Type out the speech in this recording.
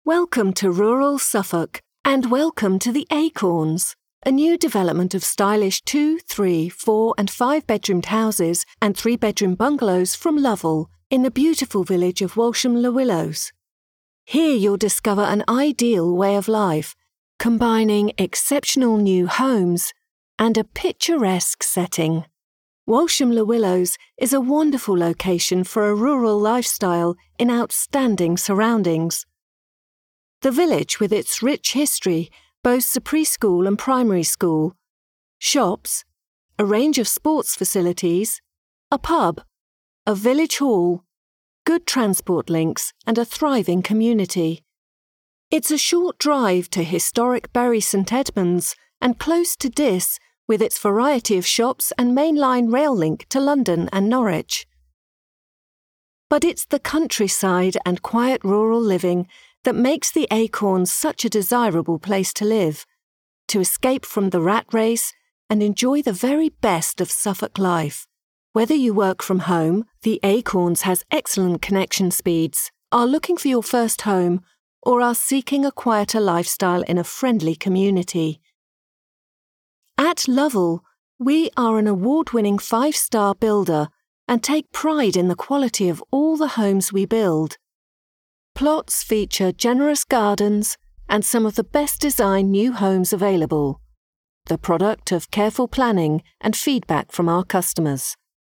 Welcome to rural Suffolk, and welcome to the Acorns, a new development of stylish 2, 3, 4 and 5-bedroomed houses and 3-bedroom bungalows from Lovell in the beautiful village of Walsham-le-Willows. Here you'll discover an ideal way of life, combining exceptional new homes and a picturesque setting. Walsham-le-Willows is a wonderful location for a rural lifestyle in outstanding surroundings. The village, with its rich history, boasts a preschool and primary school, shops, a range of sports facilities, a pub, a village hall, good transport links and a thriving community. It's a short drive to historic Bury St Edmunds and close to Diss, with its variety of shops and mainline rail link to London and Norwich. But it's the countryside and quiet rural living that makes the Acorns such a desirable place to live, to escape from the rat race and enjoy the very best of Suffolk life. Whether you work from home, the Acorns has excellent connection speeds, are looking for your first home, or are seeking a quieter lifestyle in a friendly community. At Lovell, we are an award-winning 5-star builder and take pride in the quality of all the homes we build. Plots feature generous gardens and some of the best designed new homes available, the product of careful planning and feedback from our customers.